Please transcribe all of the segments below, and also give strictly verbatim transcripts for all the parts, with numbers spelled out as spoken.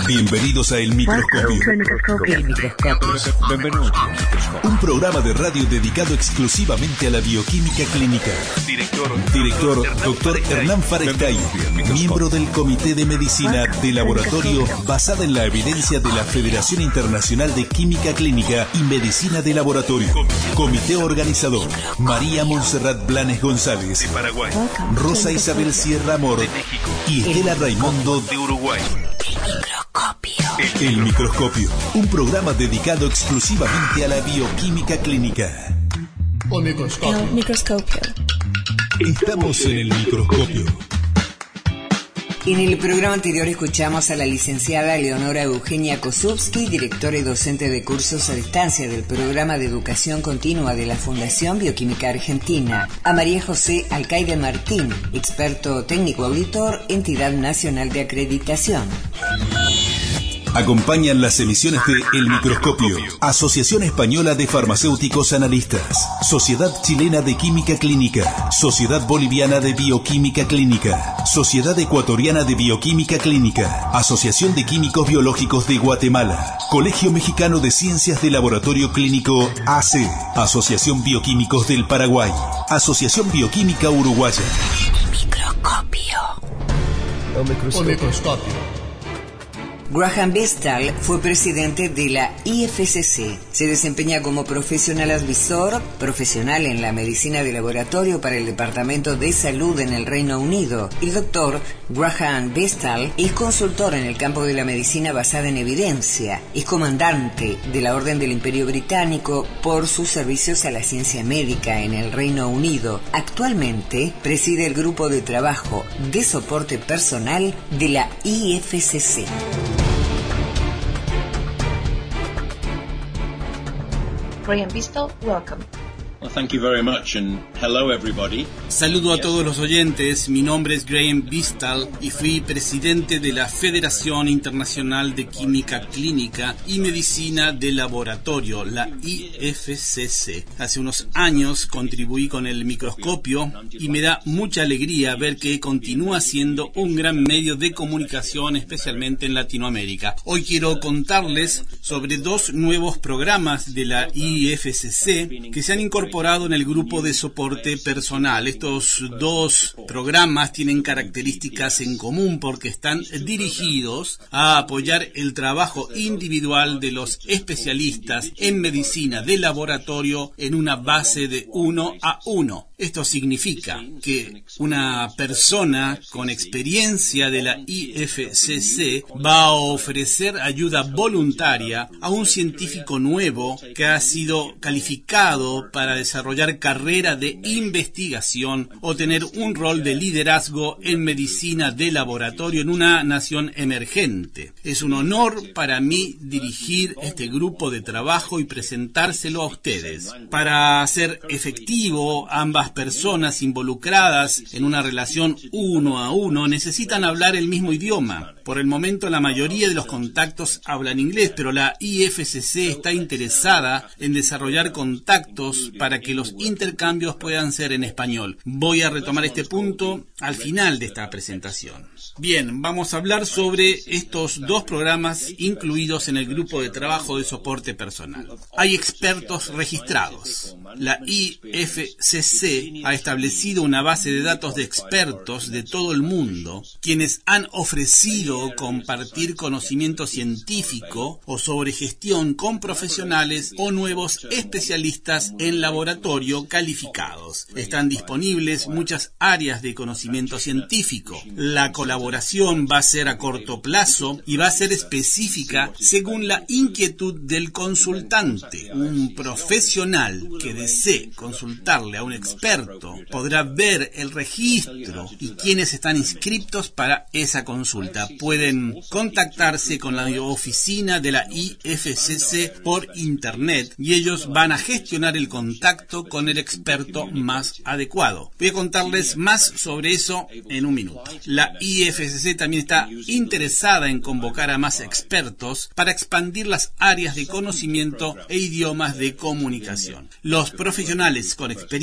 Bienvenidos a El Microscopio. El Microscopio. Benvenuti al Microscopio. Un programa de radio dedicado exclusivamente a la bioquímica clínica. Director, Director doctor Hernán Farestay, miembro del Comité de Medicina de Laboratorio basada en la evidencia de la Federación Internacional de Química Clínica y Medicina de Laboratorio. Comité organizador: María Montserrat Blanes González, de Paraguay, Rosa Isabel Sierra Amor de México y Estela Raimundo de Uruguay. El Microscopio, un programa dedicado exclusivamente a la bioquímica clínica. El microscopio. El microscopio. Estamos en el microscopio. En el programa anterior escuchamos a la licenciada Leonora Eugenia Kosubsky, directora y docente de cursos a distancia del Programa de Educación Continua de la Fundación Bioquímica Argentina, a María José Alcaide Martín, experto técnico auditor, Entidad Nacional de Acreditación. Acompañan las emisiones de El Microscopio, Asociación Española de Farmacéuticos Analistas, Sociedad Chilena de Química Clínica, Sociedad Boliviana de Bioquímica Clínica, Sociedad Ecuatoriana de Bioquímica Clínica, Asociación de Químicos Biológicos de Guatemala, Colegio Mexicano de Ciencias de Laboratorio Clínico A C, Asociación Bioquímicos del Paraguay, Asociación Bioquímica Uruguaya. El microscopio. El microscopio. Graham Bestall fue presidente de la I F C C. Se desempeña como profesional advisor, profesional en la medicina de laboratorio para el Departamento de Salud en el Reino Unido. El doctor Graham Bestall es consultor en el campo de la medicina basada en evidencia. Es comandante de la Orden del Imperio Británico por sus servicios a la ciencia médica en el Reino Unido. Actualmente preside el grupo de trabajo de soporte personal de la I F C C. Graham Bestall, welcome. Well, thank you very much and hello everybody. Saludo a todos los oyentes, mi nombre es Graham Bestall y fui presidente de la Federación Internacional de Química Clínica y Medicina de Laboratorio, la I F C C. Hace unos años contribuí con el microscopio y me da mucha alegría ver que continúa siendo un gran medio de comunicación, especialmente en Latinoamérica. Hoy quiero contarles sobre dos nuevos programas de la I F C C que se han incorporado en el grupo de soporte personal. Estos dos programas tienen características en común porque están dirigidos a apoyar el trabajo individual de los especialistas en medicina de laboratorio en una base de uno a uno. Esto significa que una persona con experiencia de la I F C C va a ofrecer ayuda voluntaria a un científico nuevo que ha sido calificado para desarrollar carrera de investigación o tener un rol de liderazgo en medicina de laboratorio en una nación emergente. Es un honor para mí dirigir este grupo de trabajo y presentárselo a ustedes. Para ser efectivo, ambas personas involucradas en una relación uno a uno necesitan hablar el mismo idioma. Por el momento la mayoría de los contactos hablan inglés, pero la I F C C está interesada en desarrollar contactos para que los intercambios puedan ser en español. Voy a retomar este punto al final de esta presentación. Bien, vamos a hablar sobre estos dos programas incluidos en el grupo de trabajo de soporte personal. Hay expertos registrados. La I F C C ha establecido una base de datos de expertos de todo el mundo, quienes han ofrecido compartir conocimiento científico o sobre gestión con profesionales o nuevos especialistas en laboratorio calificados. Están disponibles muchas áreas de conocimiento científico. La colaboración va a ser a corto plazo y va a ser específica según la inquietud del consultante. Un profesional que desee consultarle a un experto podrá ver el registro y quienes están inscritos para esa consulta. Pueden contactarse con la oficina de la I F C C por internet y ellos van a gestionar el contacto con el experto más adecuado. Voy a contarles más sobre eso en un minuto. La I F C C también está interesada en convocar a más expertos para expandir las áreas de conocimiento e idiomas de comunicación. Los profesionales con experiencia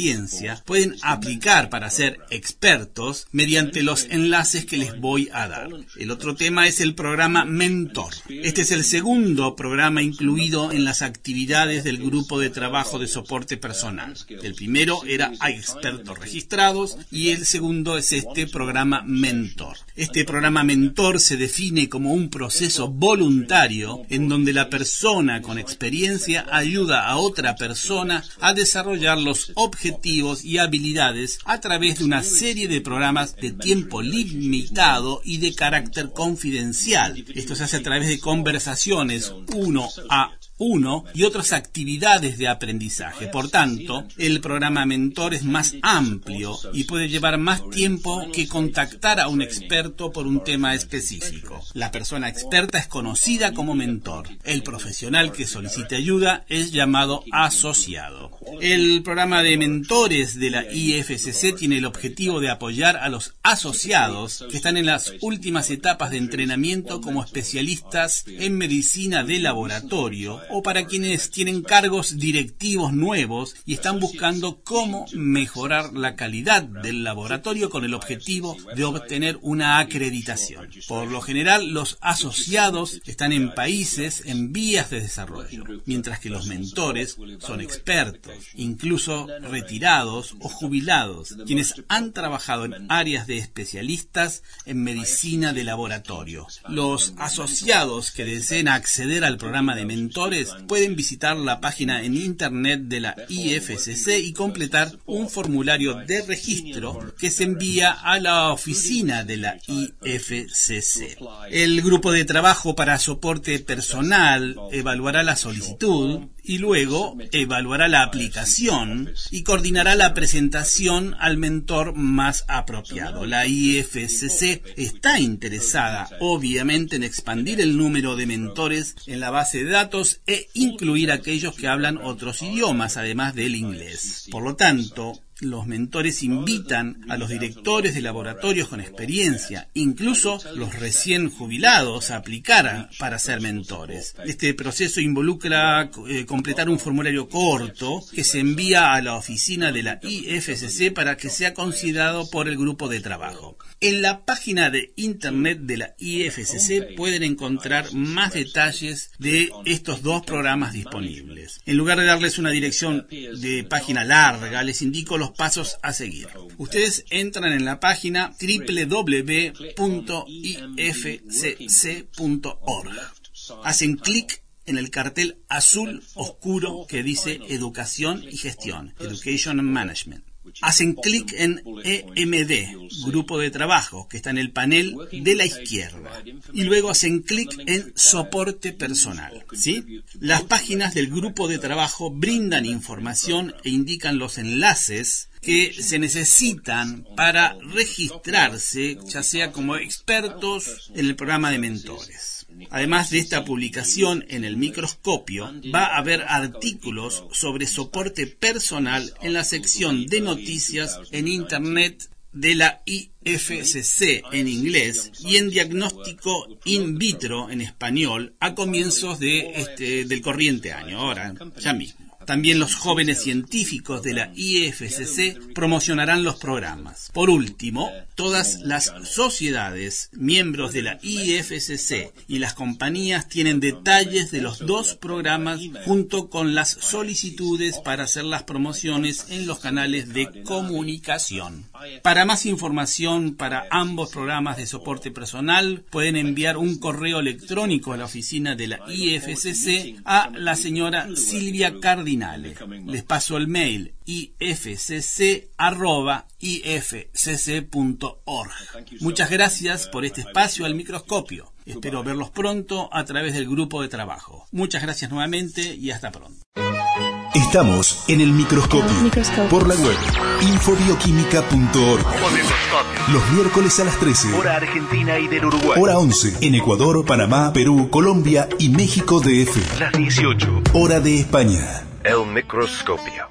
área pueden aplicar para ser expertos mediante los enlaces que les voy a dar. El otro tema es el programa Mentor. Este es el segundo programa incluido en las actividades del grupo de trabajo de soporte personal. El primero era a expertos registrados y el segundo es este programa Mentor. Este programa Mentor se define como un proceso voluntario en donde la persona con experiencia ayuda a otra persona a desarrollar los objetivos y habilidades a través de una serie de programas de tiempo limitado y de carácter confidencial. Esto se hace a través de conversaciones uno a uno y otras actividades de aprendizaje. Por tanto, el programa Mentor es más amplio y puede llevar más tiempo que contactar a un experto por un tema específico. La persona experta es conocida como mentor. El profesional que solicite ayuda es llamado asociado. El programa de mentores de la I F C C tiene el objetivo de apoyar a los asociados que están en las últimas etapas de entrenamiento como especialistas en medicina de laboratorio o para quienes tienen cargos directivos nuevos y están buscando cómo mejorar la calidad del laboratorio con el objetivo de obtener una acreditación. Por lo general, los asociados están en países en vías de desarrollo, mientras que los mentores son expertos, incluso retirados o jubilados, quienes han trabajado en áreas de especialistas en medicina de laboratorio. Los asociados que deseen acceder al programa de mentores pueden visitar la página en internet de la I F C C y completar un formulario de registro que se envía a la oficina de la I F C C. El grupo de trabajo para soporte personal evaluará la solicitud y luego evaluará la aplicación y coordinará la presentación al mentor más apropiado. La I F C C está interesada, obviamente, en expandir el número de mentores en la base de datos e incluir aquellos que hablan otros idiomas, además del inglés. Por lo tanto, los mentores invitan a los directores de laboratorios con experiencia, incluso los recién jubilados, a aplicar para ser mentores. Este proceso involucra eh, completar un formulario corto que se envía a la oficina de la I F C C para que sea considerado por el grupo de trabajo. En la página de internet de la I F C C pueden encontrar más detalles de estos dos programas disponibles. En lugar de darles una dirección de página larga, les indico los pasos a seguir. Ustedes entran en la página doble u doble u doble u punto i f c c punto org. Hacen clic en el cartel azul oscuro que dice Educación y Gestión, Education and Management. Hacen clic en E M D, Grupo de Trabajo, que está en el panel de la izquierda. Y luego hacen clic en Soporte Personal. ¿Sí? Las páginas del Grupo de Trabajo brindan información e indican los enlaces que se necesitan para registrarse, ya sea como expertos en el programa de mentores. Además de esta publicación en el microscopio, va a haber artículos sobre soporte personal en la sección de noticias en Internet de la I F C C en inglés y en diagnóstico in vitro en español a comienzos de este, del corriente año, ahora, ya mismo. También los jóvenes científicos de la I F C C promocionarán los programas. Por último, todas las sociedades, miembros de la I F C C y las compañías tienen detalles de los dos programas junto con las solicitudes para hacer las promociones en los canales de comunicación. Para más información para ambos programas de soporte personal, pueden enviar un correo electrónico a la oficina de la I F C C a la señora Silvia Cardinale. Les paso el mail i f c c arroba i f c c punto org. Muchas gracias por este espacio al microscopio. Espero verlos pronto a través del grupo de trabajo. Muchas gracias nuevamente y hasta pronto. Estamos en el microscopio, microscopio. Por la web infobioquímica punto org. Los miércoles a las trece, hora argentina y del Uruguay. Hora once, en Ecuador, Panamá, Perú, Colombia y México D F. Las dieciocho, hora de España. El microscopio.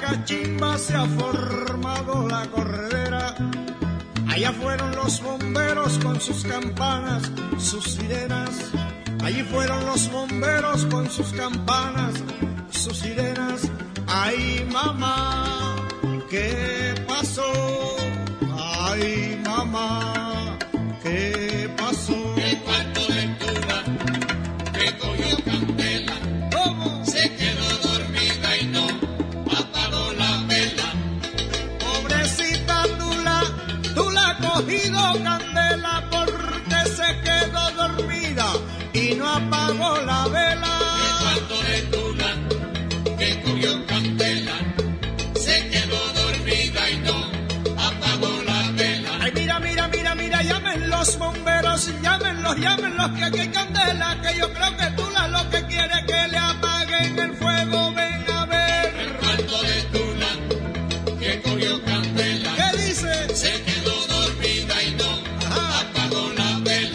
cachimba se ha formado la corredera. Allá fueron los bomberos con sus campanas, sus sirenas. Allí fueron los bomberos con sus campanas, sus sirenas. Ay, mamá, ¿qué pasó? Ay, mamá, ¿qué pasó? El cuarto de Tula que cogió candela. ¿Cómo? Se quedó dormida y no apagó la vela. Pobrecita Tula, Tula ha cogido candela porque se quedó dormida y no apagó la vela. El cuarto de Tula que cogió candela. Se quedó dormida y no apagó la vela. Ay, mira, mira, mira, mira, llamen los bomberos, llámenlos, llámenlos, que aquí hay candela, que yo creo que Tula lo que quiere es que le apaguen el fuego, ven a ver. El cuarto de Tula que cogió candela. ¿Qué dice? Se quedó dormida y no Ajá. apagó la vela.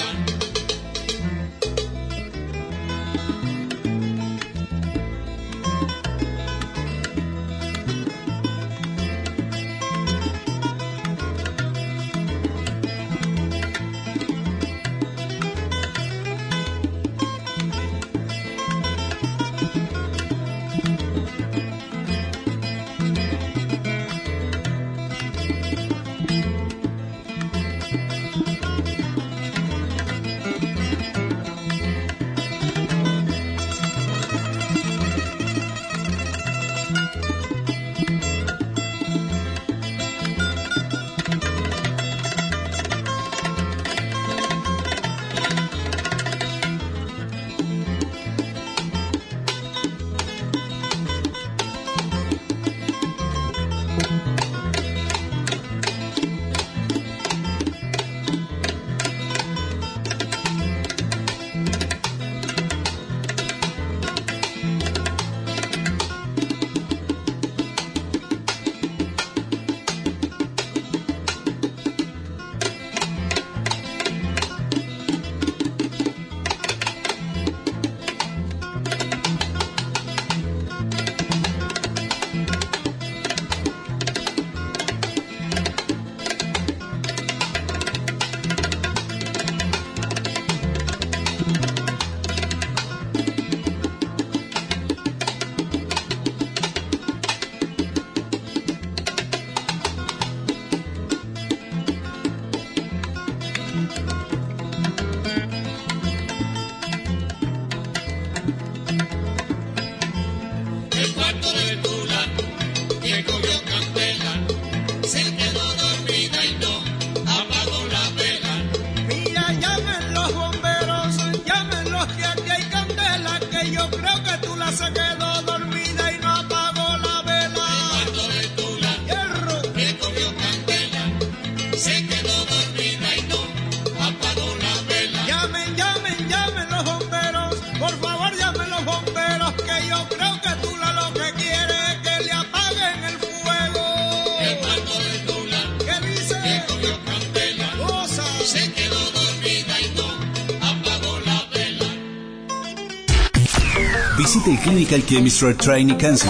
Visite el Clinical Chemistry Training Council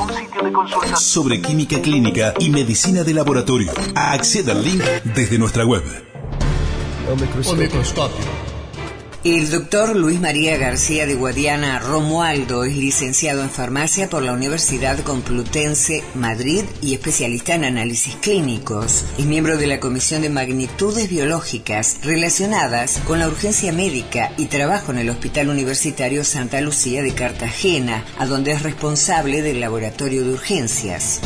sobre química clínica y medicina de laboratorio. Acceda al link desde nuestra web. Omicroscopio. El doctor Luis María García de Guadiana Romualdo es licenciado en farmacia por la Universidad Complutense Madrid y especialista en análisis clínicos. Es miembro de la Comisión de Magnitudes Biológicas relacionadas con la urgencia médica y trabaja en el Hospital Universitario Santa Lucía de Cartagena, a donde es responsable del laboratorio de urgencias.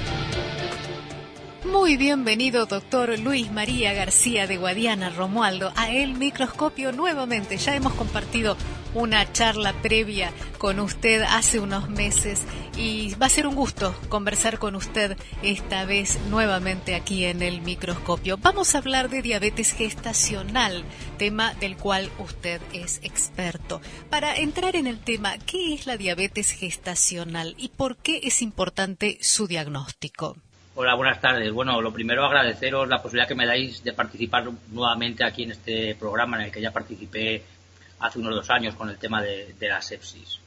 Muy bienvenido, doctor Luis María García de Guadiana Romualdo, a El Microscopio nuevamente. Ya hemos compartido una charla previa con usted hace unos meses y va a ser un gusto conversar con usted esta vez nuevamente aquí en El Microscopio. Vamos a hablar de diabetes gestacional, tema del cual usted es experto. Para entrar en el tema, ¿qué es la diabetes gestacional y por qué es importante su diagnóstico? Hola, buenas tardes. Bueno, lo primero agradeceros la posibilidad que me dais de participar nuevamente aquí en este programa en el que ya participé hace unos dos años con el tema de, de la sepsis.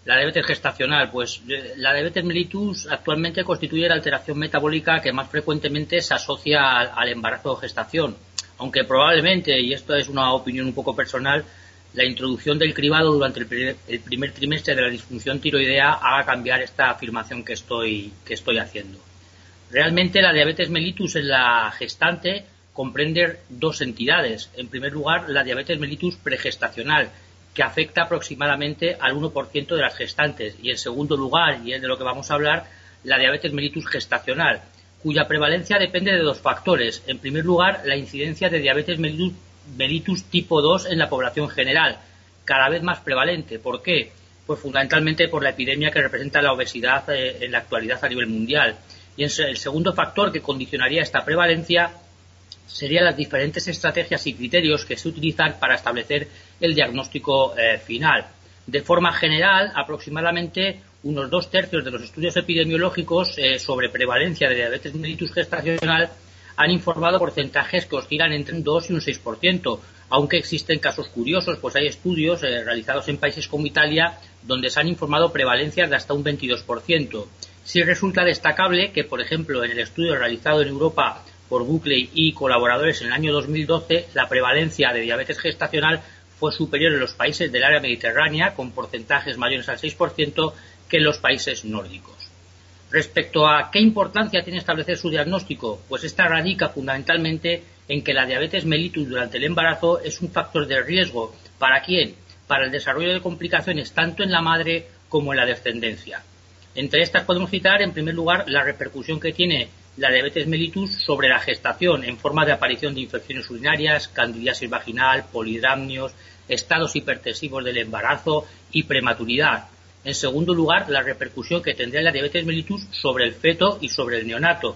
La diabetes gestacional, pues la diabetes mellitus actualmente constituye la alteración metabólica que más frecuentemente se asocia al, al embarazo o gestación, aunque probablemente, y esto es una opinión un poco personal, la introducción del cribado durante el primer, el primer trimestre de la disfunción tiroidea haga cambiar esta afirmación que estoy, que estoy haciendo. Realmente la diabetes mellitus en la gestante comprende dos entidades. En primer lugar, la diabetes mellitus pregestacional, que afecta aproximadamente al uno por ciento de las gestantes, y en segundo lugar, y es de lo que vamos a hablar, la diabetes mellitus gestacional, cuya prevalencia depende de dos factores. En primer lugar, la incidencia de diabetes mellitus, mellitus tipo dos en la población general, cada vez más prevalente. ¿Por qué? Pues fundamentalmente por la epidemia que representa la obesidad eh, en la actualidad a nivel mundial. Y en el segundo factor que condicionaría esta prevalencia serían las diferentes estrategias y criterios que se utilizan para establecer el diagnóstico eh, final. De forma general, aproximadamente unos dos tercios de los estudios epidemiológicos eh, sobre prevalencia de diabetes mellitus gestacional han informado porcentajes que oscilan entre un dos y un seis por ciento, aunque existen casos curiosos, pues hay estudios eh, realizados en países como Italia donde se han informado prevalencias de hasta un veintidós por ciento. Sí resulta destacable que, por ejemplo, en el estudio realizado en Europa por Buckley y colaboradores en el año dos mil doce, la prevalencia de diabetes gestacional fue superior en los países del área mediterránea, con porcentajes mayores al seis por ciento, que en los países nórdicos. Respecto a qué importancia tiene establecer su diagnóstico, pues esta radica fundamentalmente en que la diabetes mellitus durante el embarazo es un factor de riesgo. ¿Para quién? Para el desarrollo de complicaciones tanto en la madre como en la descendencia. Entre estas podemos citar, en primer lugar, la repercusión que tiene la diabetes mellitus sobre la gestación en forma de aparición de infecciones urinarias, candidiasis vaginal, polidramnios, estados hipertensivos del embarazo y prematuridad. En segundo lugar, la repercusión que tendría la diabetes mellitus sobre el feto y sobre el neonato.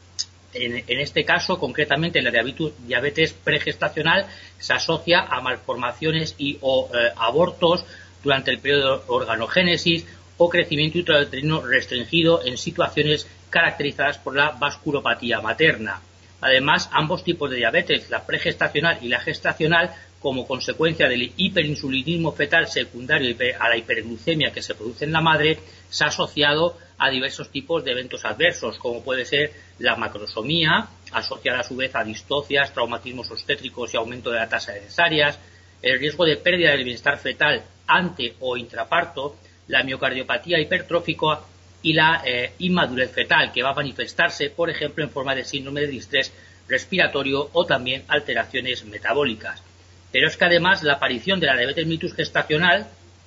En, en este caso, concretamente, la diabetes, diabetes pregestacional se asocia a malformaciones y o eh, abortos durante el periodo de organogénesis o crecimiento intrauterino restringido en situaciones caracterizadas por la vasculopatía materna. Además, ambos tipos de diabetes, la pregestacional y la gestacional, como consecuencia del hiperinsulinismo fetal secundario a la hiperglucemia que se produce en la madre, se ha asociado a diversos tipos de eventos adversos, como puede ser la macrosomía, asociada a su vez a distocias, traumatismos obstétricos y aumento de la tasa de cesáreas, el riesgo de pérdida del bienestar fetal ante o intraparto, la miocardiopatía hipertrófica y la eh, inmadurez fetal, que va a manifestarse, por ejemplo, en forma de síndrome de distrés respiratorio o también alteraciones metabólicas. Pero es que además la aparición de la diabetes mellitus gestacional,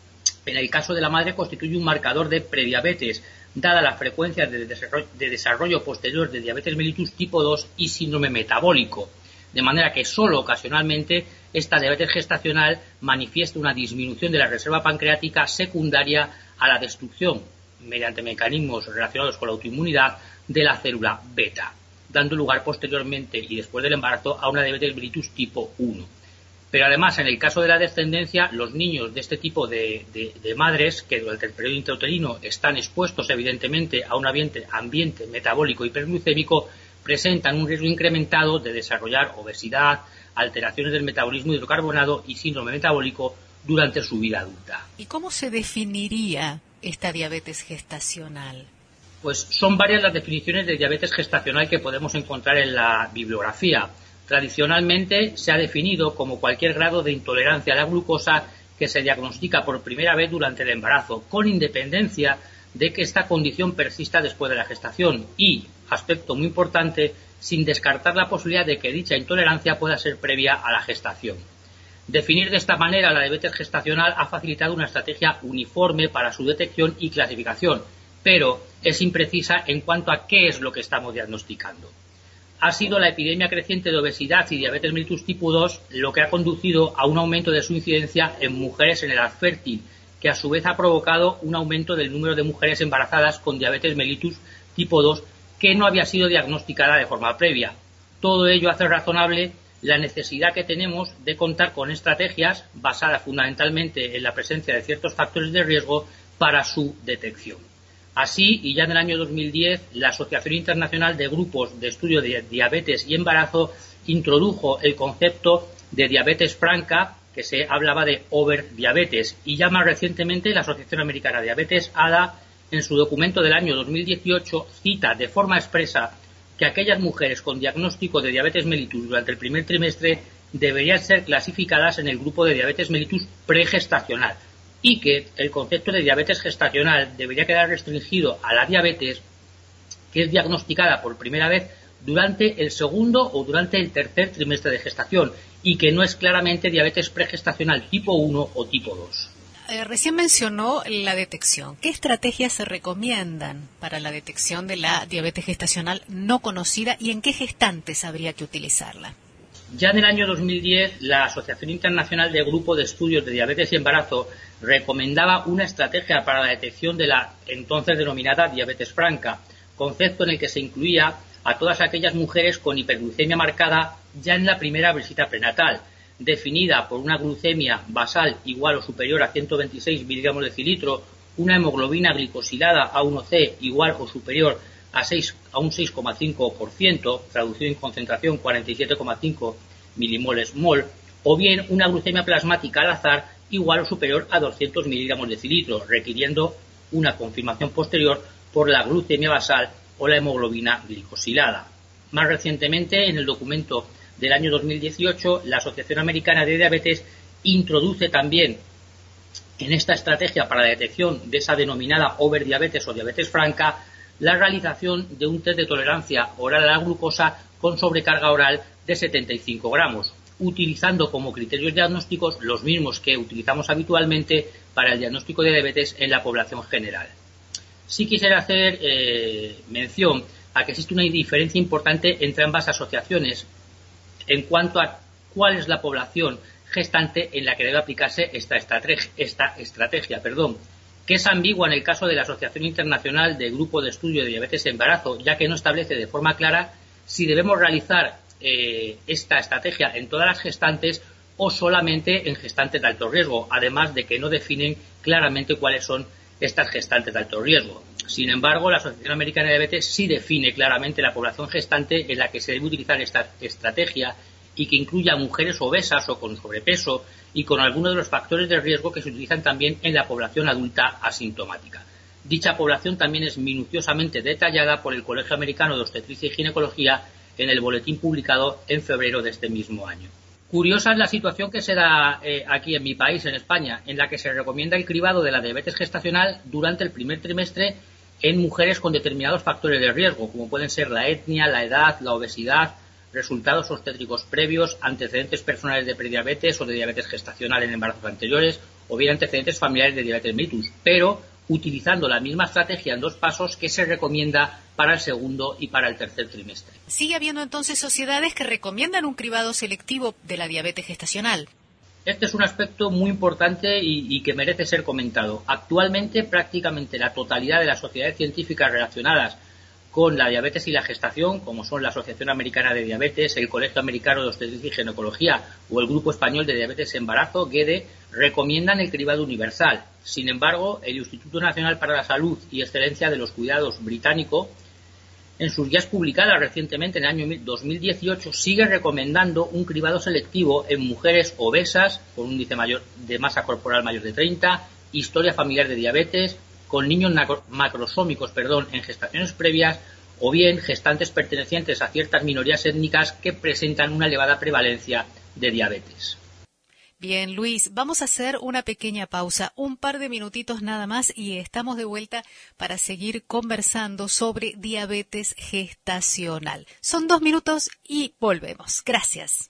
en el caso de la madre, constituye un marcador de prediabetes, dada la frecuencia de desarrollo, de desarrollo posterior de diabetes mellitus tipo dos y síndrome metabólico. De manera que solo ocasionalmente esta diabetes gestacional manifiesta una disminución de la reserva pancreática secundaria a la destrucción, mediante mecanismos relacionados con la autoinmunidad, de la célula beta, dando lugar posteriormente y después del embarazo a una diabetes mellitus tipo uno. Pero además, en el caso de la descendencia, los niños de este tipo de, de, de madres, que durante el periodo intrauterino están expuestos evidentemente a un ambiente, ambiente metabólico hiperglucémico, presentan un riesgo incrementado de desarrollar obesidad, alteraciones del metabolismo hidrocarbonado y síndrome metabólico durante su vida adulta. ¿Y cómo se definiría esta diabetes gestacional? Pues son varias las definiciones de diabetes gestacional que podemos encontrar en la bibliografía. Tradicionalmente se ha definido como cualquier grado de intolerancia a la glucosa que se diagnostica por primera vez durante el embarazo, con independencia de que esta condición persista después de la gestación y, aspecto muy importante, sin descartar la posibilidad de que dicha intolerancia pueda ser previa a la gestación. Definir de esta manera la diabetes gestacional ha facilitado una estrategia uniforme para su detección y clasificación, pero es imprecisa en cuanto a qué es lo que estamos diagnosticando. Ha sido la epidemia creciente de obesidad y diabetes mellitus tipo dos lo que ha conducido a un aumento de su incidencia en mujeres en edad fértil, que a su vez ha provocado un aumento del número de mujeres embarazadas con diabetes mellitus tipo dos que no había sido diagnosticada de forma previa. Todo ello hace razonable la necesidad que tenemos de contar con estrategias basadas fundamentalmente en la presencia de ciertos factores de riesgo para su detección. Así, y ya en el año dos mil diez, la Asociación Internacional de Grupos de Estudio de Diabetes y Embarazo introdujo el concepto de diabetes franca que se hablaba de overdiabetes, y ya más recientemente la Asociación Americana de Diabetes, A D A, en su documento del año dos mil dieciocho, cita de forma expresa que aquellas mujeres con diagnóstico de diabetes mellitus durante el primer trimestre deberían ser clasificadas en el grupo de diabetes mellitus pregestacional, y que el concepto de diabetes gestacional debería quedar restringido a la diabetes que es diagnosticada por primera vez durante el segundo o durante el tercer trimestre de gestación, y que no es claramente diabetes pregestacional tipo uno o tipo dos. Eh, recién mencionó la detección. ¿Qué estrategias se recomiendan para la detección de la diabetes gestacional no conocida y en qué gestantes habría que utilizarla? Ya en el año dos mil diez, la Asociación Internacional de Grupo de Estudios de Diabetes y Embarazo recomendaba una estrategia para la detección de la entonces denominada diabetes franca, concepto en el que se incluía a todas aquellas mujeres con hiperglucemia marcada ya en la primera visita prenatal, definida por una glucemia basal igual o superior a ciento veintiséis miligramos de decilitro, una hemoglobina glicosilada A uno C igual o superior a, seis, a un seis coma cinco por ciento, traducido en concentración cuarenta y siete coma cinco milimoles mol, o bien una glucemia plasmática al azar igual o superior a doscientos miligramos de decilitro, requiriendo una confirmación posterior por la glucemia basal o la hemoglobina glicosilada. Más recientemente, en el documento del año dos mil dieciocho, la Asociación Americana de Diabetes introduce también en esta estrategia para la detección de esa denominada overdiabetes o diabetes franca la realización de un test de tolerancia oral a la glucosa con sobrecarga oral de setenta y cinco gramos, utilizando como criterios diagnósticos los mismos que utilizamos habitualmente para el diagnóstico de diabetes en la población general. Sí quisiera hacer eh, mención a que existe una diferencia importante entre ambas asociaciones en cuanto a cuál es la población gestante en la que debe aplicarse esta estrategia, esta estrategia, perdón, que es ambigua en el caso de la Asociación Internacional de Grupo de Estudio de Diabetes y Embarazo, ya que no establece de forma clara si debemos realizar eh, esta estrategia en todas las gestantes o solamente en gestantes de alto riesgo, además de que no definen claramente cuáles son estas gestantes de alto riesgo. Sin embargo, la Asociación Americana de Diabetes sí define claramente la población gestante en la que se debe utilizar esta estrategia y que incluya mujeres obesas o con sobrepeso y con algunos de los factores de riesgo que se utilizan también en la población adulta asintomática. Dicha población también es minuciosamente detallada por el Colegio Americano de Obstetricia y Ginecología en el boletín publicado en febrero de este mismo año. Curiosa es la situación que se da eh, aquí en mi país, en España, en la que se recomienda el cribado de la diabetes gestacional durante el primer trimestre en mujeres con determinados factores de riesgo, como pueden ser la etnia, la edad, la obesidad, resultados obstétricos previos, antecedentes personales de prediabetes o de diabetes gestacional en embarazos anteriores, o bien antecedentes familiares de diabetes mellitus, pero utilizando la misma estrategia en dos pasos que se recomienda para el segundo y para el tercer trimestre. Sigue habiendo entonces sociedades que recomiendan un cribado selectivo de la diabetes gestacional. Este es un aspecto muy importante y, y que merece ser comentado. Actualmente, prácticamente la totalidad de las sociedades científicas relacionadas con la diabetes y la gestación, como son la Asociación Americana de Diabetes, el Colegio Americano de Obstetricia y Ginecología o el Grupo Español de Diabetes y Embarazo, G E D E, recomiendan el cribado universal. Sin embargo, el Instituto Nacional para la Salud y Excelencia de los Cuidados británico, en sus guías publicadas recientemente en el año dos mil dieciocho, sigue recomendando un cribado selectivo en mujeres obesas con un índice mayor de masa corporal mayor de treinta, historia familiar de diabetes, con niños macrosómicos perdón, en gestaciones previas, o bien gestantes pertenecientes a ciertas minorías étnicas que presentan una elevada prevalencia de diabetes. Bien, Luis, vamos a hacer una pequeña pausa, un par de minutitos nada más, y estamos de vuelta para seguir conversando sobre diabetes gestacional. Son dos minutos y volvemos. Gracias.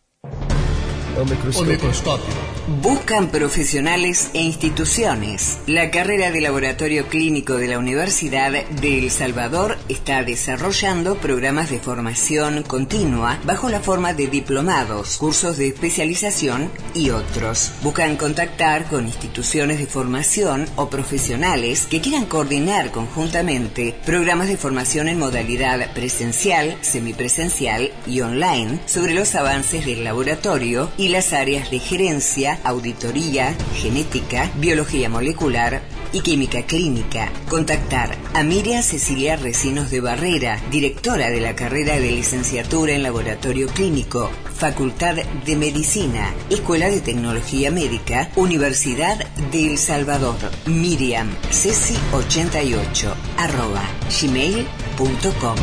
Omicroscopio. Buscan profesionales e instituciones. La carrera de laboratorio clínico de la Universidad de El Salvador está desarrollando programas de formación continua bajo la forma de diplomados, cursos de especialización y otros. Buscan contactar con instituciones de formación o profesionales que quieran coordinar conjuntamente programas de formación en modalidad presencial, semipresencial y online sobre los avances del laboratorio y las áreas de gerencia, auditoría, genética, biología molecular, y química clínica. Contactar a Miriam Cecilia Recinos de Barrera, directora de la carrera de licenciatura en Laboratorio Clínico, Facultad de Medicina, Escuela de Tecnología Médica, Universidad de El Salvador. Miriam Ceci ochenta y ocho arroba gmail punto com.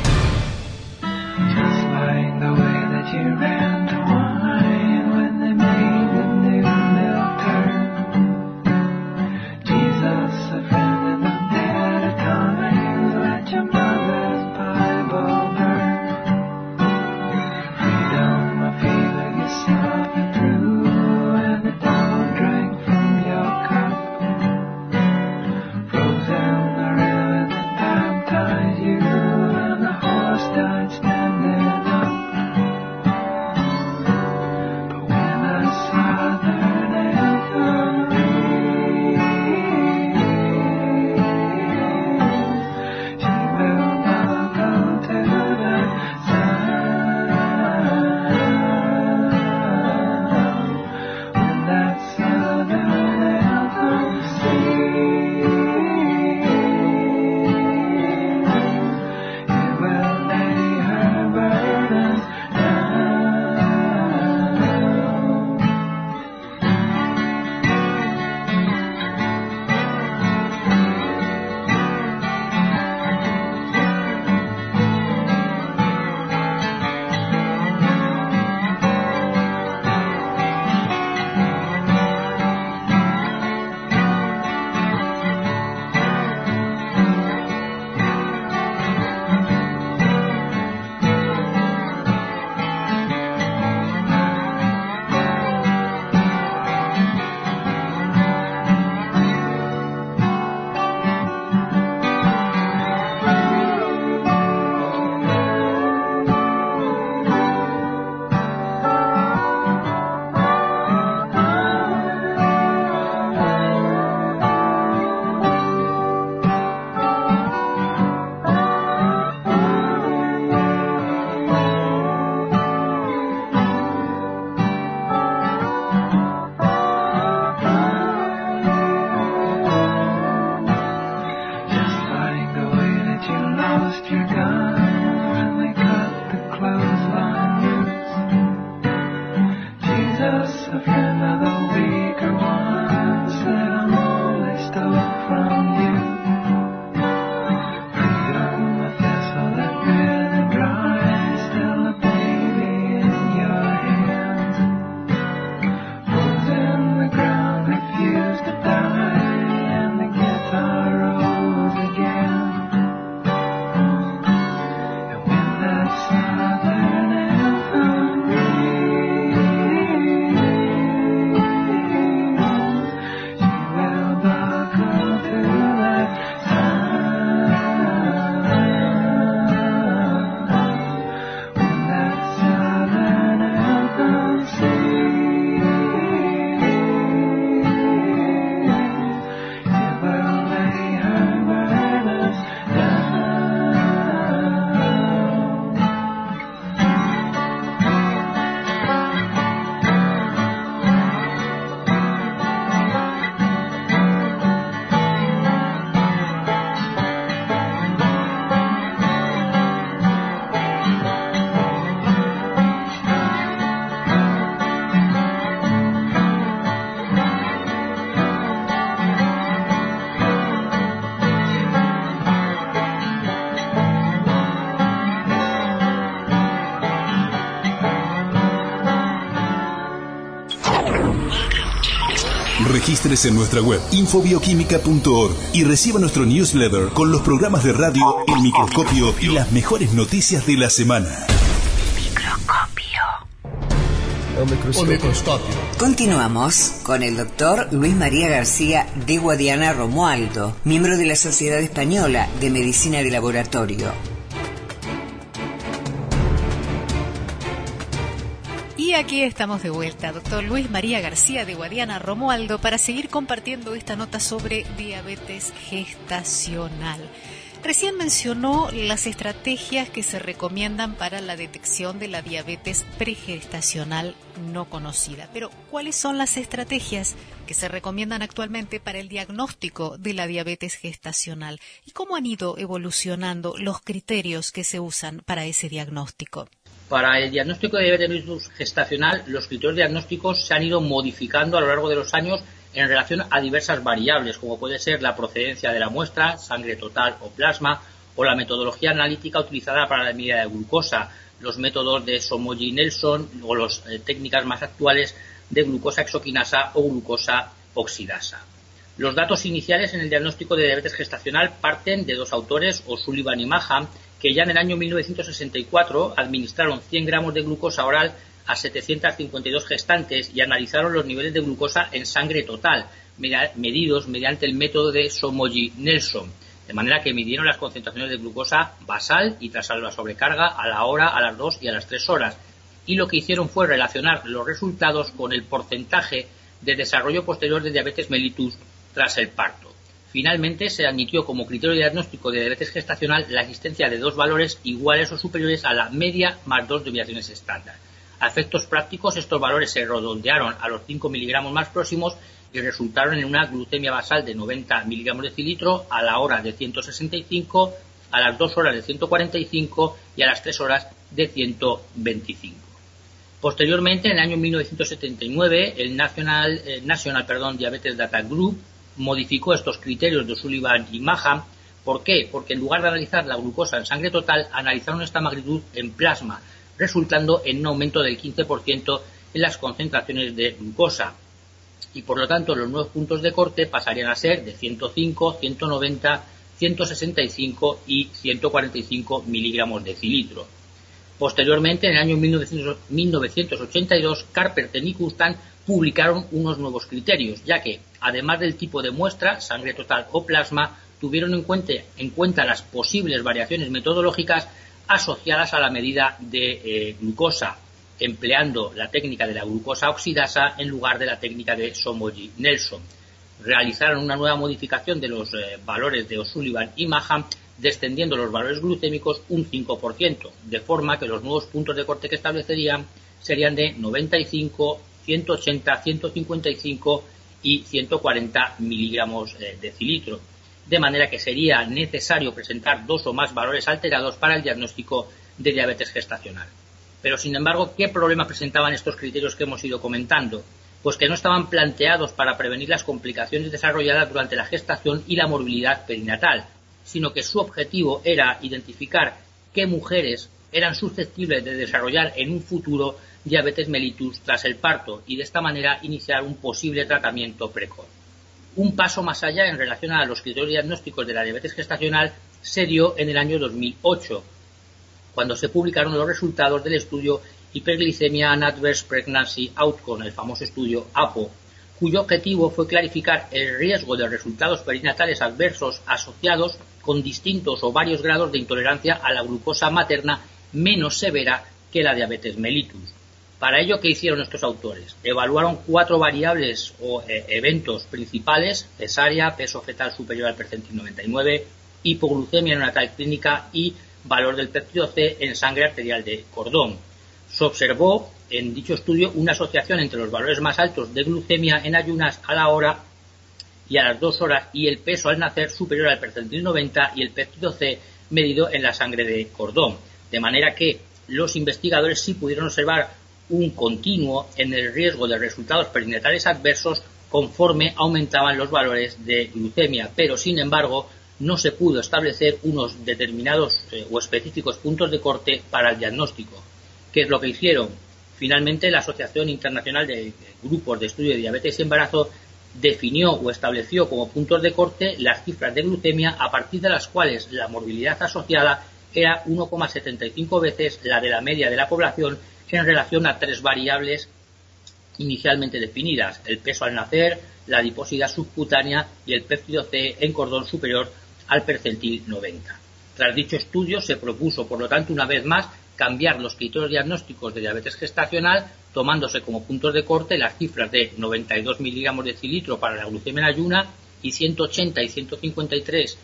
Regístrese en nuestra web infobioquímica punto org y reciba nuestro newsletter con los programas de radio, el microscopio y las mejores noticias de la semana. Microscopio. O microscopio. Continuamos con el doctor Luis María García de Guadiana Romualdo, miembro de la Sociedad Española de Medicina de Laboratorio. Y aquí estamos de vuelta, doctor Luis María García de Guadiana Romualdo, para seguir compartiendo esta nota sobre diabetes gestacional. Recién mencionó las estrategias que se recomiendan para la detección de la diabetes pregestacional no conocida. Pero, ¿cuáles son las estrategias que se recomiendan actualmente para el diagnóstico de la diabetes gestacional? ¿Y cómo han ido evolucionando los criterios que se usan para ese diagnóstico? Para el diagnóstico de diabetes gestacional, los criterios diagnósticos se han ido modificando a lo largo de los años en relación a diversas variables, como puede ser la procedencia de la muestra, sangre total o plasma, o la metodología analítica utilizada para la medida de glucosa, los métodos de Somogyi-Nelson o las eh, técnicas más actuales de glucosa exoquinasa o glucosa oxidasa. Los datos iniciales en el diagnóstico de diabetes gestacional parten de dos autores, O'Sullivan y Maham, que ya en el año mil novecientos sesenta y cuatro administraron cien gramos de glucosa oral a setecientas cincuenta y dos gestantes y analizaron los niveles de glucosa en sangre total, medidos mediante el método de Somogyi-Nelson, de manera que midieron las concentraciones de glucosa basal y tras la sobrecarga a la hora, a las dos y a las tres horas. Y lo que hicieron fue relacionar los resultados con el porcentaje de desarrollo posterior de diabetes mellitus tras el parto. Finalmente, se admitió como criterio diagnóstico de diabetes gestacional la existencia de dos valores iguales o superiores a la media más dos desviaciones estándar. A efectos prácticos, estos valores se redondearon a los cinco miligramos más próximos y resultaron en una glucemia basal de noventa miligramos de decilitro, a la hora de ciento sesenta y cinco, a las dos horas de ciento cuarenta y cinco y a las tres horas de ciento veinticinco. Posteriormente, en el año mil novecientos setenta y nueve, el National, eh, National perdón, Diabetes Data Group modificó estos criterios de O'Sullivan y Maham. ¿Por qué? Porque en lugar de analizar la glucosa en sangre total, analizaron esta magnitud en plasma, resultando en un aumento del quince por ciento en las concentraciones de glucosa. Y por lo tanto, los nuevos puntos de corte pasarían a ser de ciento cinco, ciento noventa, ciento sesenta y cinco y ciento cuarenta y cinco miligramos de decilitro. Posteriormente, en el año mil novecientos ochenta y dos, Carpenter y Kustan publicaron unos nuevos criterios, ya que, además del tipo de muestra, sangre total o plasma, tuvieron en cuenta, en cuenta las posibles variaciones metodológicas asociadas a la medida de eh, glucosa, empleando la técnica de la glucosa oxidasa en lugar de la técnica de Somogyi-Nelson. Realizaron una nueva modificación de los eh, valores de O'Sullivan y Maham, descendiendo los valores glucémicos un cinco por ciento, de forma que los nuevos puntos de corte que establecerían serían de noventa y cinco, ciento ochenta, ciento cincuenta y cinco y ciento cuarenta miligramos eh, de decilitro, de manera que sería necesario presentar dos o más valores alterados para el diagnóstico de diabetes gestacional. Pero, sin embargo, ¿qué problema presentaban estos criterios que hemos ido comentando? Pues que no estaban planteados para prevenir las complicaciones desarrolladas durante la gestación y la morbilidad perinatal, sino que su objetivo era identificar qué mujeres eran susceptibles de desarrollar en un futuro diabetes mellitus tras el parto y de esta manera iniciar un posible tratamiento precoz. Un paso más allá en relación a los criterios diagnósticos de la diabetes gestacional se dio en el año dos mil ocho, cuando se publicaron los resultados del estudio Hyperglycemia and Adverse Pregnancy Outcome, el famoso estudio A P O, cuyo objetivo fue clarificar el riesgo de resultados perinatales adversos asociados con distintos o varios grados de intolerancia a la glucosa materna menos severa que la diabetes mellitus. Para ello, ¿qué hicieron estos autores? Evaluaron cuatro variables o eh, eventos principales: cesárea, peso fetal superior al percentil noventa y nueve, hipoglucemia neonatal clínica y valor del péptido C en sangre arterial de cordón. Se observó en dicho estudio una asociación entre los valores más altos de glucemia en ayunas a la hora y a las dos horas y el peso al nacer superior al percentil noventa y el péptido C medido en la sangre de cordón. De manera que los investigadores sí pudieron observar un continuo en el riesgo de resultados perinatales adversos conforme aumentaban los valores de glucemia, pero sin embargo no se pudo establecer unos determinados eh, o específicos puntos de corte para el diagnóstico. ¿Qué es lo que hicieron? Finalmente, la Asociación Internacional de Grupos de Estudio de Diabetes y Embarazo definió o estableció como puntos de corte las cifras de glucemia a partir de las cuales la morbilidad asociada era uno coma setenta y cinco veces la de la media de la población en relación a tres variables inicialmente definidas: el peso al nacer, la adiposidad subcutánea y el péptido C en cordón superior al percentil noventa. Tras dicho estudio se propuso, por lo tanto, una vez más, cambiar los criterios diagnósticos de diabetes gestacional, tomándose como puntos de corte las cifras de noventa y dos miligramos de decilitro para la glucemia en ayuna y ciento ochenta y ciento cincuenta y tres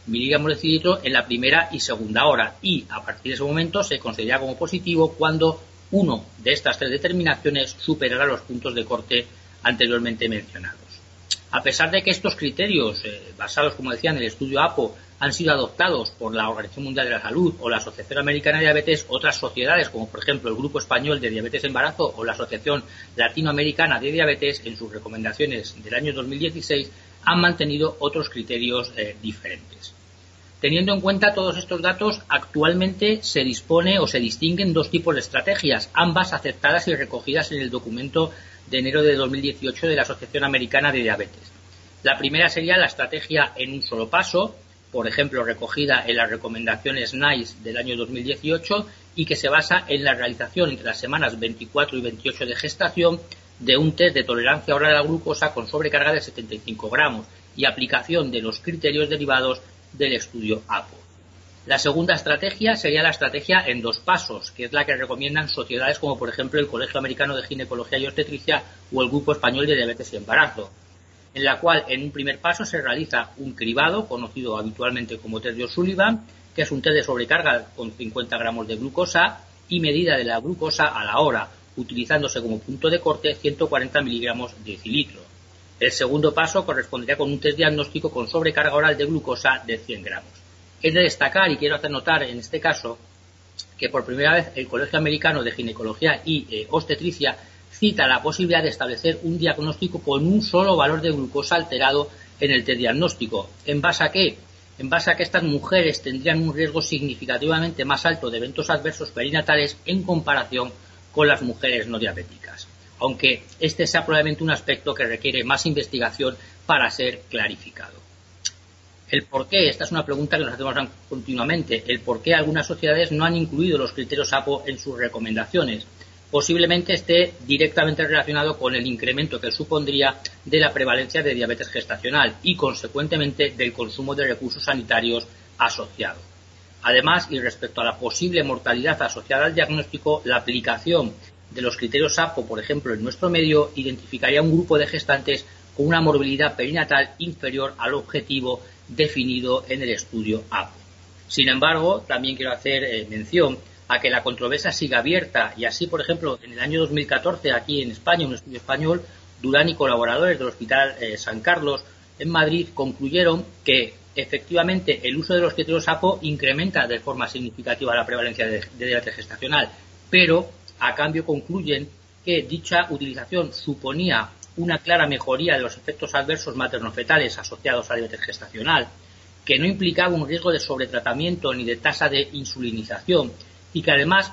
miligramos de decilitro en la primera y segunda hora, y a partir de ese momento se considera como positivo cuando uno de estas tres determinaciones superará los puntos de corte anteriormente mencionados. A pesar de que estos criterios, eh, basados, como decía, en el estudio A P O, han sido adoptados por la Organización Mundial de la Salud o la Asociación Americana de Diabetes, otras sociedades, como por ejemplo el Grupo Español de Diabetes de Embarazo o la Asociación Latinoamericana de Diabetes, en sus recomendaciones del año dos mil dieciséis, han mantenido otros criterios eh, diferentes. Teniendo en cuenta todos estos datos, actualmente se dispone o se distinguen dos tipos de estrategias, ambas aceptadas y recogidas en el documento de enero de dos mil dieciocho de la Asociación Americana de Diabetes. La primera sería la estrategia en un solo paso, por ejemplo, recogida en las recomendaciones NICE del año dos mil dieciocho y que se basa en la realización entre las semanas veinticuatro y veintiocho de gestación de un test de tolerancia oral a la glucosa con sobrecarga de setenta y cinco gramos y aplicación de los criterios derivados del estudio A P O. La segunda estrategia sería la estrategia en dos pasos, que es la que recomiendan sociedades como por ejemplo el Colegio Americano de Ginecología y Obstetricia o el Grupo Español de Diabetes y Embarazo, en la cual en un primer paso se realiza un cribado, conocido habitualmente como test de O'Sullivan, que es un test de sobrecarga con cincuenta gramos de glucosa y medida de la glucosa a la hora, utilizándose como punto de corte ciento cuarenta miligramos de decilitro. El segundo paso correspondería con un test diagnóstico con sobrecarga oral de glucosa de cien gramos. Es de destacar, y quiero hacer notar en este caso, que por primera vez el Colegio Americano de Ginecología y eh, Obstetricia cita la posibilidad de establecer un diagnóstico con un solo valor de glucosa alterado en el test diagnóstico. ¿En base a qué? En base a que estas mujeres tendrían un riesgo significativamente más alto de eventos adversos perinatales en comparación con las mujeres no diabéticas, aunque este sea probablemente un aspecto que requiere más investigación para ser clarificado. El por qué, esta es una pregunta que nos hacemos continuamente, el por qué algunas sociedades no han incluido los criterios A P O en sus recomendaciones. Posiblemente esté directamente relacionado con el incremento que supondría de la prevalencia de diabetes gestacional y, consecuentemente, del consumo de recursos sanitarios asociado. Además, y respecto a la posible mortalidad asociada al diagnóstico, la aplicación de los criterios A P O, por ejemplo, en nuestro medio, identificaría un grupo de gestantes con una morbilidad perinatal inferior al objetivo definido en el estudio A P O. Sin embargo, también quiero hacer eh, mención a que la controversia siga abierta y así, por ejemplo, en el año dos mil catorce, aquí en España, un estudio español, Durán y colaboradores del Hospital eh, San Carlos en Madrid concluyeron que efectivamente el uso de los criterios A P O incrementa de forma significativa la prevalencia de, de diabetes gestacional, pero a cambio concluyen que dicha utilización suponía una clara mejoría de los efectos adversos maternofetales asociados a la diabetes gestacional, que no implicaba un riesgo de sobretratamiento ni de tasa de insulinización y que además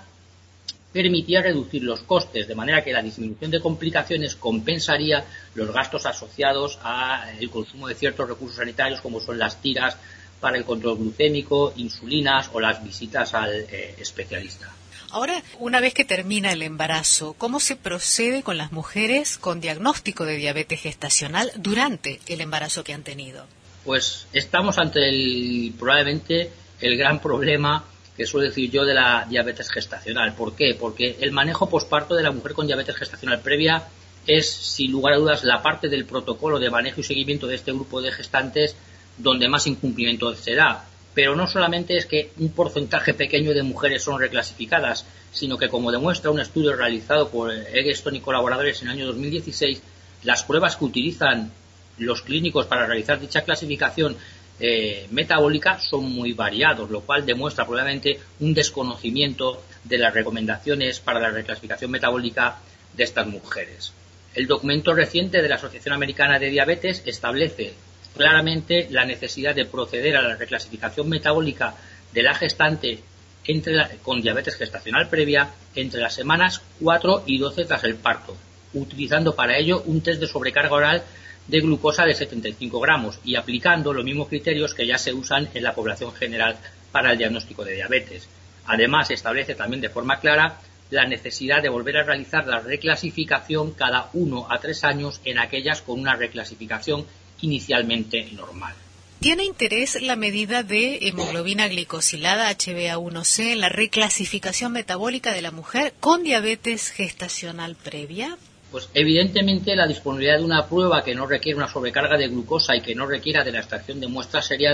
permitía reducir los costes, de manera que la disminución de complicaciones compensaría los gastos asociados al consumo de ciertos recursos sanitarios como son las tiras para el control glucémico, insulinas o las visitas al eh, especialista. Ahora, una vez que termina el embarazo, ¿cómo se procede con las mujeres con diagnóstico de diabetes gestacional durante el embarazo que han tenido? Pues estamos ante el, probablemente el gran problema que suelo decir yo de la diabetes gestacional. ¿Por qué? Porque el manejo posparto de la mujer con diabetes gestacional previa es, sin lugar a dudas, la parte del protocolo de manejo y seguimiento de este grupo de gestantes donde más incumplimiento se da. Pero no solamente es que un porcentaje pequeño de mujeres son reclasificadas, sino que, como demuestra un estudio realizado por Eggleston y colaboradores en el año dos mil dieciséis, las pruebas que utilizan los clínicos para realizar dicha clasificación eh, metabólica son muy variados, lo cual demuestra probablemente un desconocimiento de las recomendaciones para la reclasificación metabólica de estas mujeres. El documento reciente de la Asociación Americana de Diabetes establece claramente la necesidad de proceder a la reclasificación metabólica de la gestante entre la, con diabetes gestacional previa entre las semanas cuatro y doce tras el parto, utilizando para ello un test de sobrecarga oral de glucosa de setenta y cinco gramos y aplicando los mismos criterios que ya se usan en la población general para el diagnóstico de diabetes. Además, establece también de forma clara la necesidad de volver a realizar la reclasificación cada uno a tres años en aquellas con una reclasificación inicialmente normal. ¿Tiene interés la medida de hemoglobina glicosilada H b A uno C en la reclasificación metabólica de la mujer con diabetes gestacional previa? Pues evidentemente la disponibilidad de una prueba que no requiere una sobrecarga de glucosa y que no requiera de la extracción de muestras seriadas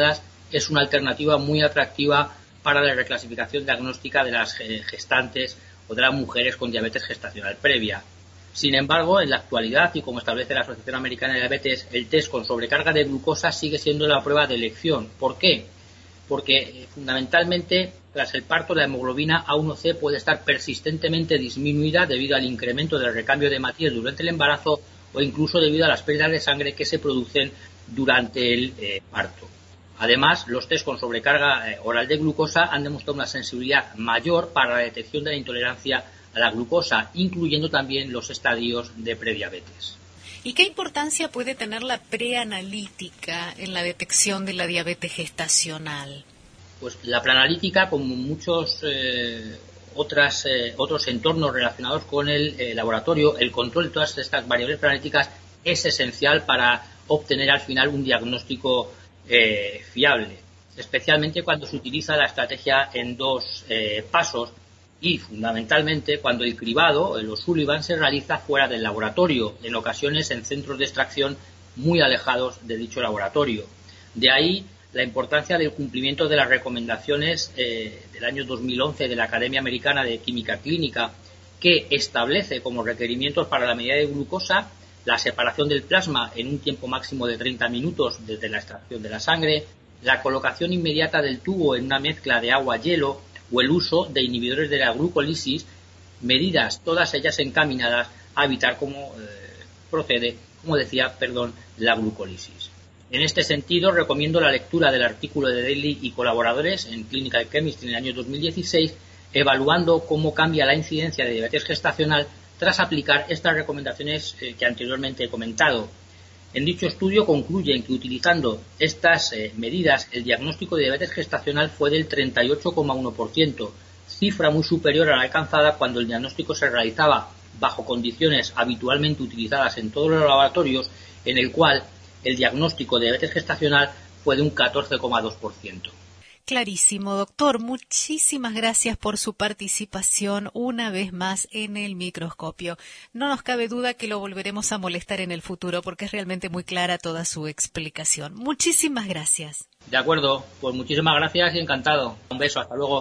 es una alternativa muy atractiva para la reclasificación diagnóstica de las gestantes o de las mujeres con diabetes gestacional previa. Sin embargo, en la actualidad, y como establece la Asociación Americana de Diabetes, el test con sobrecarga de glucosa sigue siendo la prueba de elección. ¿Por qué? Porque eh, fundamentalmente, tras el parto, la hemoglobina A uno C puede estar persistentemente disminuida debido al incremento del recambio de matriz durante el embarazo o incluso debido a las pérdidas de sangre que se producen durante el eh, parto. Además, los test con sobrecarga eh, oral de glucosa han demostrado una sensibilidad mayor para la detección de la intolerancia a la glucosa, incluyendo también los estadios de prediabetes. ¿Y qué importancia puede tener la preanalítica en la detección de la diabetes gestacional? Pues la preanalítica, como muchos eh, otras, eh, otros entornos relacionados con el eh, laboratorio, el control de todas estas variables preanalíticas es esencial para obtener al final un diagnóstico eh, fiable, especialmente cuando se utiliza la estrategia en dos eh, pasos y fundamentalmente cuando el cribado, el O'Sullivan, se realiza fuera del laboratorio, en ocasiones en centros de extracción muy alejados de dicho laboratorio. De ahí la importancia del cumplimiento de las recomendaciones eh, del año dos mil once de la Academia Americana de Química Clínica, que establece como requerimientos para la medida de glucosa la separación del plasma en un tiempo máximo de treinta minutos desde la extracción de la sangre, la colocación inmediata del tubo en una mezcla de agua-hielo o el uso de inhibidores de la glucólisis, medidas todas ellas encaminadas a evitar cómo eh, procede, como decía, perdón, la glucólisis. En este sentido, recomiendo la lectura del artículo de Daly y colaboradores en Clinical Chemistry en el año dos mil dieciséis, evaluando cómo cambia la incidencia de diabetes gestacional tras aplicar estas recomendaciones eh, que anteriormente he comentado. En dicho estudio concluyen que utilizando estas eh, medidas el diagnóstico de diabetes gestacional fue del treinta y ocho coma uno por ciento, cifra muy superior a la alcanzada cuando el diagnóstico se realizaba bajo condiciones habitualmente utilizadas en todos los laboratorios, en el cual el diagnóstico de diabetes gestacional fue de un catorce coma dos por ciento. Clarísimo, doctor. Muchísimas gracias por su participación una vez más en el microscopio. No nos cabe duda que lo volveremos a molestar en el futuro porque es realmente muy clara toda su explicación. Muchísimas gracias. De acuerdo, pues muchísimas gracias y encantado. Un beso, hasta luego.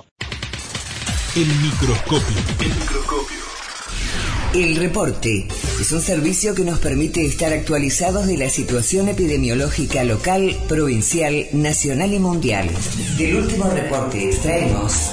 El microscopio. El microscopio. El reporte es un servicio que nos permite estar actualizados de la situación epidemiológica local, provincial, nacional y mundial. Del último reporte extraemos: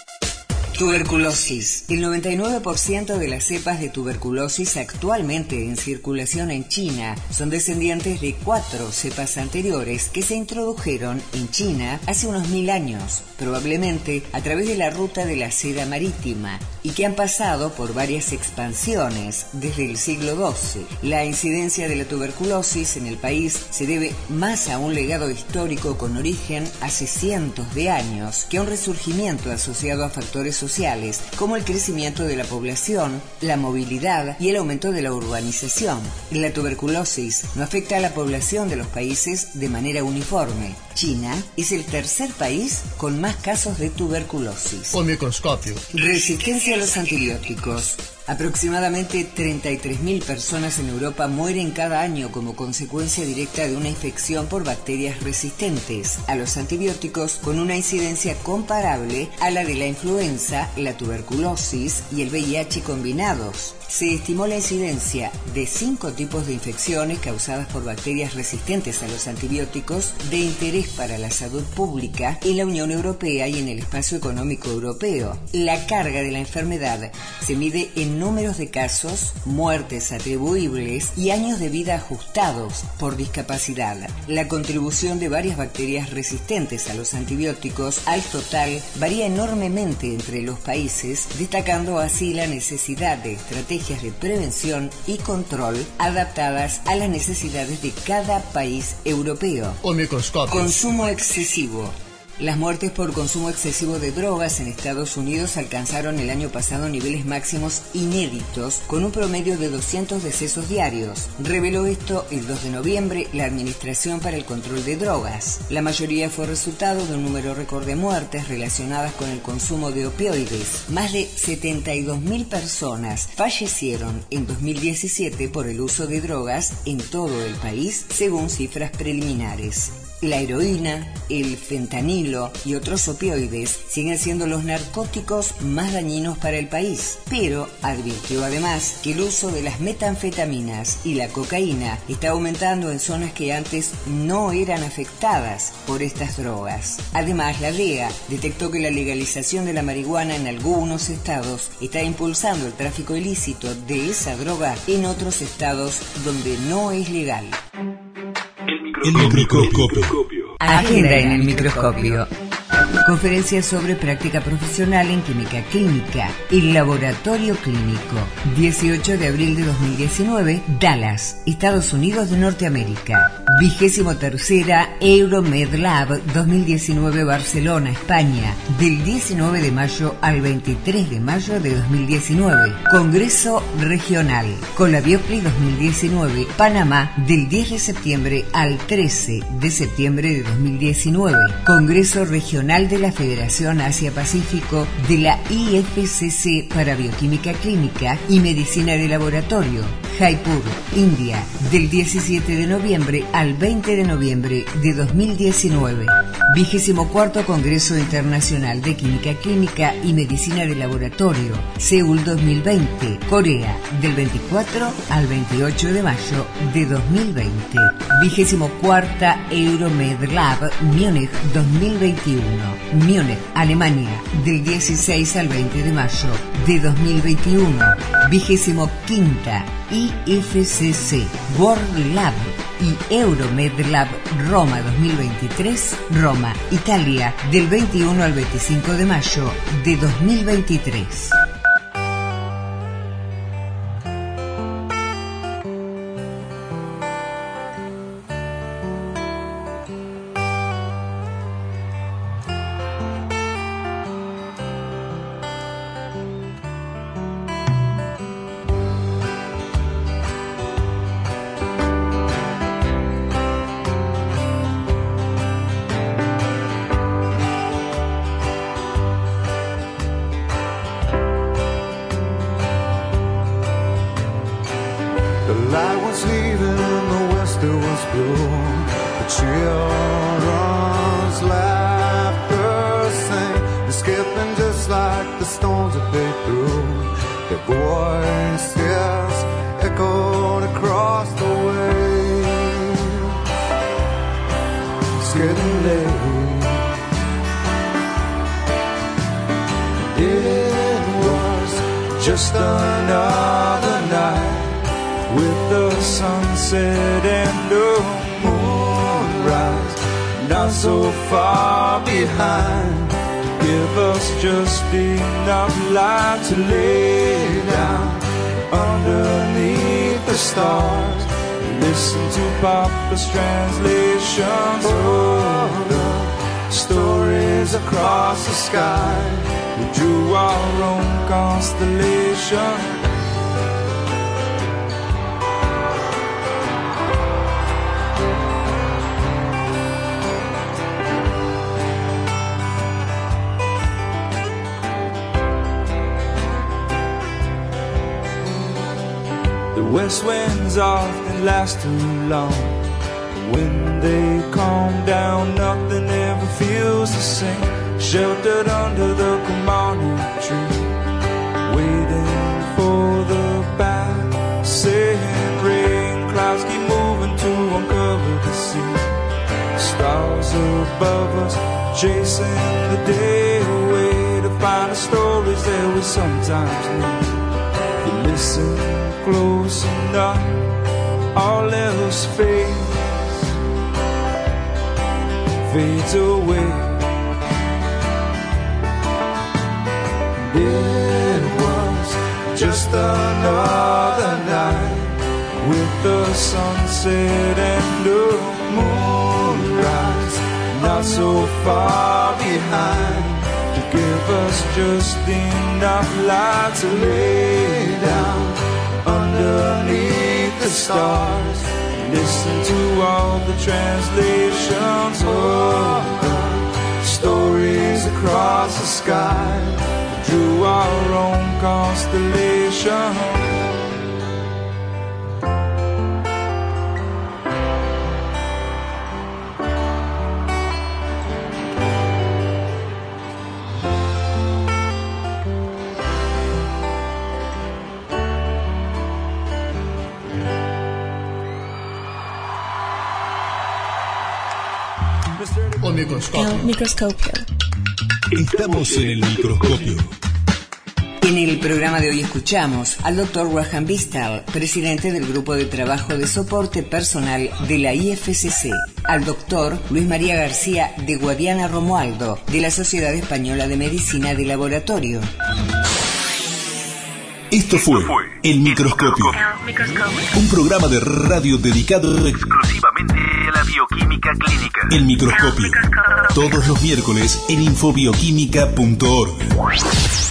tuberculosis. El noventa y nueve por ciento de las cepas de tuberculosis actualmente en circulación en China son descendientes de cuatro cepas anteriores que se introdujeron en China hace unos mil años, probablemente a través de la ruta de la seda marítima, y que han pasado por varias expansiones desde el siglo doce. La incidencia de la tuberculosis en el país se debe más a un legado histórico con origen hace cientos de años que a un resurgimiento asociado a factores sociales como el crecimiento de la población, la movilidad y el aumento de la urbanización. La tuberculosis no afecta a la población de los países de manera uniforme. China es el tercer país con más casos de tuberculosis. Un microscopio. Resistencia a los antibióticos. Aproximadamente treinta y tres mil personas en Europa mueren cada año como consecuencia directa de una infección por bacterias resistentes a los antibióticos, con una incidencia comparable a la de la influenza, la tuberculosis y el V I H combinados. Se estimó la incidencia de cinco tipos de infecciones causadas por bacterias resistentes a los antibióticos de interés para la salud pública en la Unión Europea y en el Espacio Económico Europeo. La carga de la enfermedad se mide en números de casos, muertes atribuibles y años de vida ajustados por discapacidad. La contribución de varias bacterias resistentes a los antibióticos al total varía enormemente entre los países, destacando así la necesidad de estrategias de prevención y control adaptadas a las necesidades de cada país europeo. Un microscopio. Consumo excesivo. Las muertes por consumo excesivo de drogas en Estados Unidos alcanzaron el año pasado niveles máximos inéditos, con un promedio de doscientos decesos diarios. Reveló esto el dos de noviembre la Administración para el Control de Drogas. La mayoría fue resultado de un número récord de muertes relacionadas con el consumo de opioides. Más de setenta y dos mil personas fallecieron en dos mil diecisiete por el uso de drogas en todo el país, según cifras preliminares. La heroína, el fentanilo y otros opioides siguen siendo los narcóticos más dañinos para el país, pero advirtió además que el uso de las metanfetaminas y la cocaína está aumentando en zonas que antes no eran afectadas por estas drogas. Además, la D E A detectó que la legalización de la marihuana en algunos estados está impulsando el tráfico ilícito de esa droga en otros estados donde no es legal. El microscopio. Agenda en el microscopio. Conferencia sobre práctica profesional en química clínica. El laboratorio clínico. dieciocho de abril de dos mil diecinueve, Dallas, Estados Unidos de Norteamérica. Vigésimo tercera Euromed Lab dos mil diecinueve, Barcelona, España. Del diecinueve de mayo al veintitrés de mayo de dos mil diecinueve. Congreso Regional. Colabiopli dos mil diecinueve, Panamá. Del diez de septiembre al trece de septiembre de dos mil diecinueve. Congreso Regional de la Federación Asia-Pacífico de la I F C C para Bioquímica Clínica y Medicina de Laboratorio, Jaipur, India, del diecisiete de noviembre al veinte de noviembre de dos mil diecinueve. Vigésimo cuarto Congreso Internacional de Química Clínica y Medicina de Laboratorio, Seúl dos mil veinte, Corea, del veinticuatro al veintiocho de mayo de dos mil veinte. Vigésimo cuarta Euromed Lab, Múnich dos mil veintiuno. Múnich, Alemania, del dieciséis al veinte de mayo de dos mil veintiuno. Vigésimo quinta I F C C World Lab y Euromed Lab Roma dos mil veintitrés, Roma, Italia, del veintiuno al veinticinco de mayo de dos mil veintitrés. Just another night with the sunset and the moonrise, not so far behind. Give us just enough light to lay down underneath the stars. Listen to Papa's translations of the stories across the sky. We drew our own constellation. The west winds often last too long. When they calm down, nothing ever feels the same. Sheltered under the Kamanu tree, waiting for the passing rain. Clouds keep moving to uncover the sea. Stars above us chasing the day away to find the stories that we sometimes need. If you listen close enough, all else fades, fades away. It was just another night with the sunset and the moonrise, not so far behind to give us just enough light to lay down underneath the stars. Listen to all the translations of the stories across the sky. Drew our own constellation. Omicroscopio. El microscopio. Estamos en el microscopio. En el programa de hoy escuchamos al doctor Graham Bistal, presidente del Grupo de Trabajo de Soporte Personal de la I F C C, al doctor Luis María García de Guadiana Romualdo, de la Sociedad Española de Medicina de Laboratorio. Esto fue El Microscopio, un programa de radio dedicado exclusivamente a la bioquímica clínica. El Microscopio, todos los miércoles en infobioquímica punto org.